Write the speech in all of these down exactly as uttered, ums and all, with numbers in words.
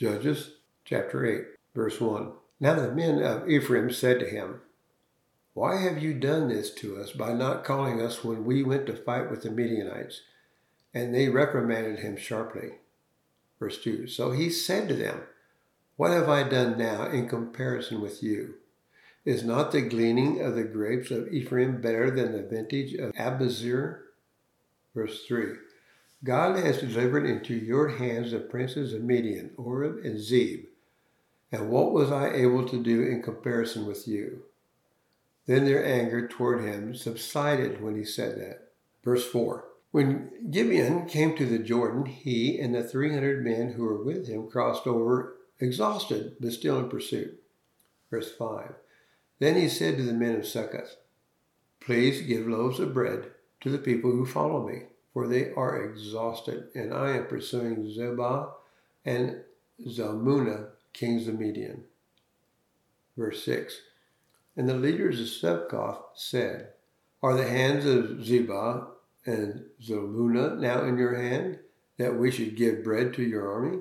Judges chapter eight, verse one. Now the men of Ephraim said to him, "Why have you done this to us by not calling us when we went to fight with the Midianites?" And they reprimanded him sharply. Verse two. So he said to them, "What have I done now in comparison with you? Is not the gleaning of the grapes of Ephraim better than the vintage of Abiezer?" Verse three. God has delivered into your hands the princes of Midian, Oreb and Zeb. And what was I able to do in comparison with you? Then their anger toward him subsided when he said that. Verse four. When Gibeon came to the Jordan, he and the three hundred men who were with him crossed over, exhausted, but still in pursuit. Verse five. Then he said to the men of Succoth, "Please give loaves of bread to the people who follow me, for they are exhausted, and I am pursuing Zebah and Zalmunna, kings of Midian." Verse six. And the leaders of Succoth said, "Are the hands of Zebah and Zalmunna now in your hand, that we should give bread to your army?"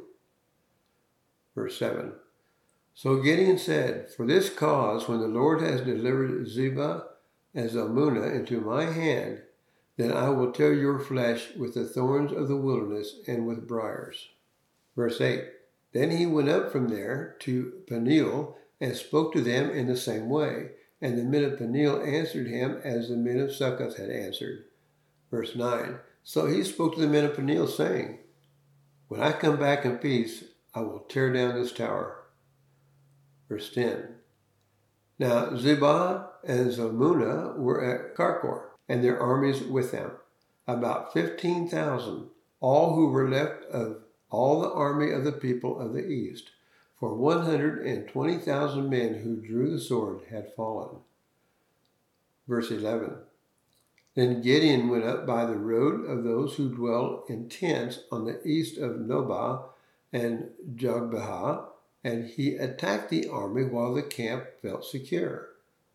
Verse seven. So Gideon said, "For this cause, when the Lord has delivered Zebah and Zalmunna into my hand, then I will tear your flesh with the thorns of the wilderness and with briars." Verse eight. Then he went up from there to Peniel and spoke to them in the same way. And the men of Peniel answered him as the men of Succoth had answered. Verse nine. So he spoke to the men of Peniel, saying, "When I come back in peace, I will tear down this tower." Verse ten. Now Zebah and Zalmunna were at Karkor, and their armies with them, about fifteen thousand, all who were left of all the army of the people of the east. For one hundred and twenty thousand men who drew the sword had fallen. Verse eleven. Then Gideon went up by the road of those who dwell in tents on the east of Nobah and Jogbehah, and he attacked the army while the camp felt secure.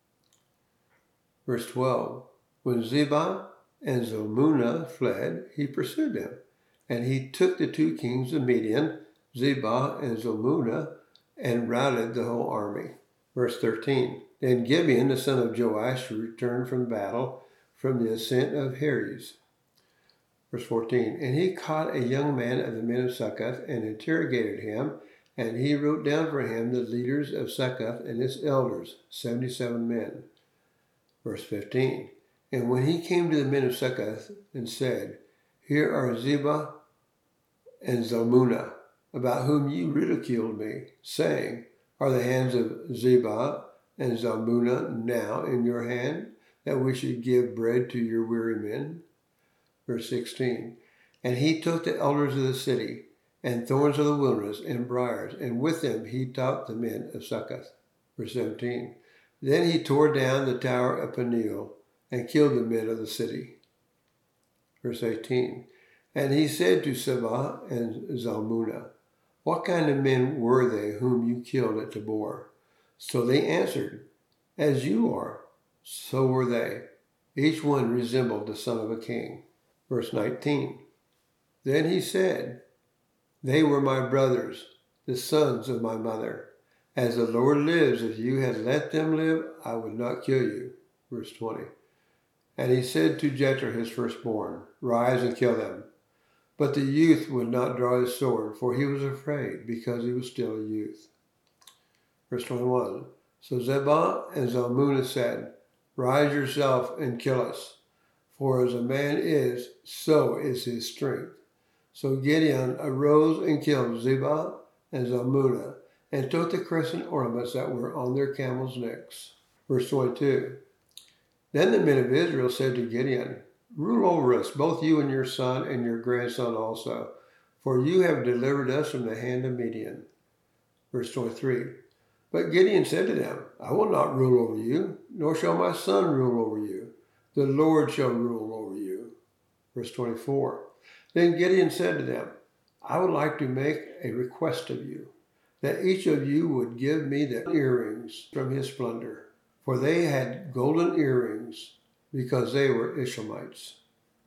Verse twelve. When Zebah and Zalmunna fled, he pursued them, and he took the two kings of Midian, Zebah and Zalmunna, and routed the whole army. Verse thirteen. Then Gibeon, the son of Joash, returned from battle from the ascent of Heres. Verse fourteen. And he caught a young man of the men of Succoth and interrogated him, and he wrote down for him the leaders of Succoth and its elders, seventy-seven men. Verse fifteen. And when he came to the men of Succoth and said, "Here are Zebah and Zalmunna, about whom you ridiculed me, saying, Are the hands of Zebah and Zalmunna now in your hand, that we should give bread to your weary men?" Verse sixteen. And he took the elders of the city, and thorns of the wilderness, and briars, and with them he taught the men of Succoth. Verse seventeen. Then he tore down the tower of Peniel, and killed the men of the city. Verse eighteen. And he said to Zebah and Zalmunna, "What kind of men were they whom you killed at Tabor?" So they answered, "As you are, so were they. Each one resembled the son of a king." Verse nineteen. Then he said, "They were my brothers, the sons of my mother. As the Lord lives, if you had let them live, I would not kill you." Verse twenty. And he said to Jethro, his firstborn, "Rise and kill them." But the youth would not draw his sword, for he was afraid, because he was still a youth. Verse twenty-one. So Zebah and Zalmunna said, "Rise yourself and kill us, for as a man is, so is his strength." So Gideon arose and killed Zebah and Zalmunna, and took the crescent ornaments that were on their camels' necks. Verse twenty-two. Then the men of Israel said to Gideon, "Rule over us, both you and your son and your grandson also, for you have delivered us from the hand of Midian." Verse twenty-three. But Gideon said to them, "I will not rule over you, nor shall my son rule over you. The Lord shall rule over you." Verse twenty-four. Then Gideon said to them, "I would like to make a request of you, that each of you would give me the earrings from his splendor." For they had golden earrings, because they were Ishmaelites.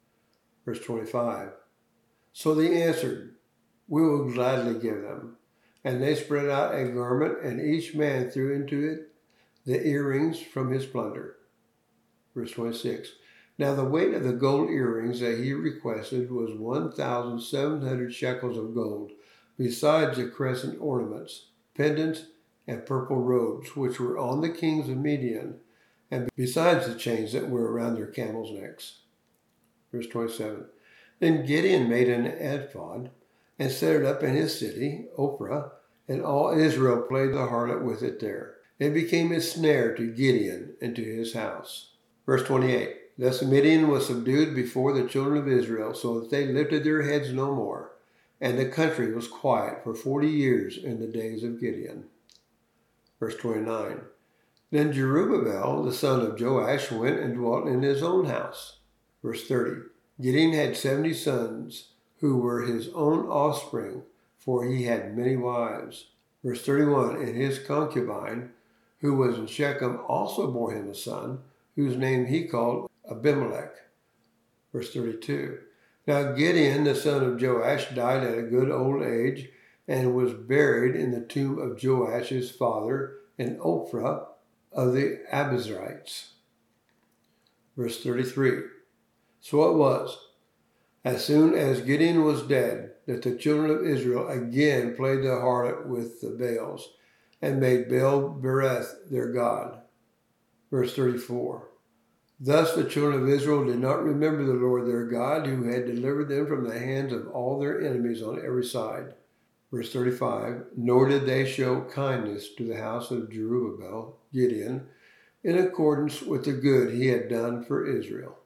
Verse twenty-five. So they answered, "We will gladly give them." And they spread out a garment, and each man threw into it the earrings from his plunder. Verse twenty-six. Now the weight of the gold earrings that he requested was one thousand seven hundred shekels of gold, besides the crescent ornaments, pendants, and purple robes, which were on the kings of Midian, and besides the chains that were around their camels' necks. Verse twenty-seven. Then Gideon made an ephod, and set it up in his city, Ophrah, and all Israel played the harlot with it there. It became a snare to Gideon and to his house. Verse twenty-eight. Thus Midian was subdued before the children of Israel, so that they lifted their heads no more, and the country was quiet for forty years in the days of Gideon. Verse twenty-nine. Then Jerubbaal, the son of Joash, went and dwelt in his own house. Verse thirty. Gideon had seventy sons, who were his own offspring, for he had many wives. Verse thirty-one. And his concubine, who was in Shechem, also bore him a son, whose name he called Abimelech. Verse thirty-two. Now Gideon, the son of Joash, died at a good old age, and was buried in the tomb of Joash his father in Ophrah of the Abiezrites. Verse thirty-three. So it was, as soon as Gideon was dead, that the children of Israel again played the harlot with the Baals, and made Baal-berith their god. Verse thirty-four. Thus the children of Israel did not remember the Lord their God, who had delivered them from the hands of all their enemies on every side. Verse thirty-five. Nor did they show kindness to the house of Jerubbaal, Gideon, in accordance with the good he had done for Israel.